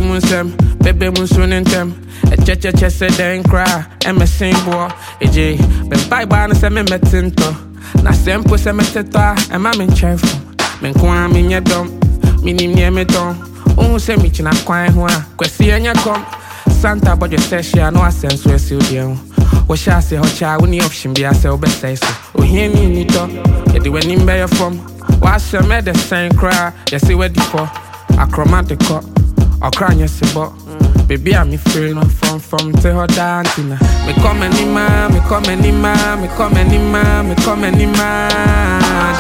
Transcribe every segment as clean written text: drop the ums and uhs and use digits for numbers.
munsem, baby munsunentem. A cha said then cry, and me sing boy. AJ, ben bye bye, and me metinto. Na sempo se meteta, and my men chef. Men kwa mi nye dom, minim nye me don. Se mi china kwine hua, kwesi enya kom. Santa but your session, no sense where you deal. What shall say, hot child, when the option be a sell best say so. Oh, here me to, you do any better from. Wash your made the same cry, you see where the for. I chromatic cup, or cry, you see, but baby, I'm free no from to her dancing. Me come any man, me come any man, me come any man, me come any man.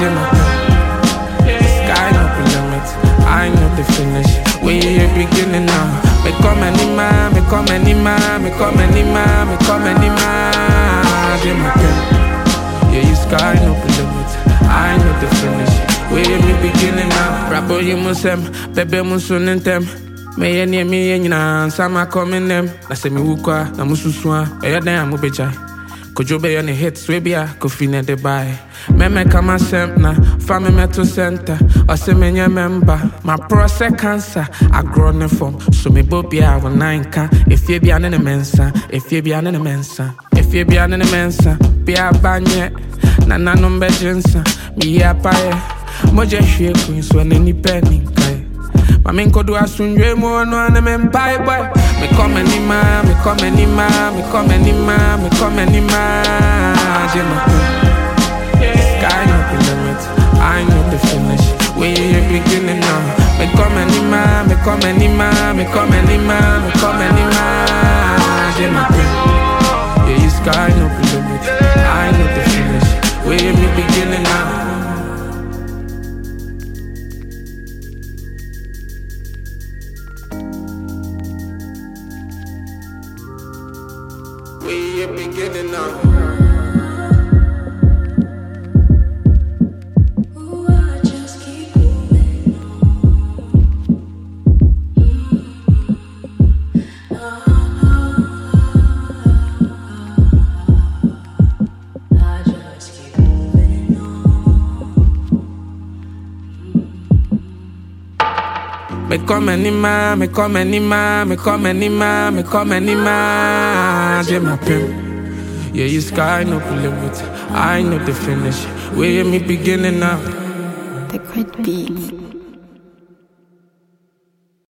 Sky no limit, I know the finish. We are beginning now. Me come any man, me come any man, me come any man, me come any man. Yeah, you sky no limit, I know the finish. We are me beginning now. Rabo you musem, baby musunentem. Me any me nyina, sama coming them. Na se me wukwa, na mususua, eya den amubeja. Kojobe on the hits, we be a kofine de buy. Me kama na family metal center. Or se me nye member. My prostate cancer, I grown from. So me bobi a 9 can. If you be an mensa, if you be an mensa, if you be an mensa, be a banye. Na number jensa, me a paye. Moja shwe queen so any penny kai. Ma men ko do asunje mo no na men bye boy. Me come any man, me come any man, me come any man, me come any man. Sky no limit, I know the finish. We are beginning now. Me come any man, me come any man, me come any man, me come any man. Yeah, you sky no limit, I know the finish. We are beginning now. We are beginning now. Me come any man, me come any man, me come any man, me come any man. Jay my pimp. Yeah, you sky no limit. I know the finish. We me beginning now. The great beats.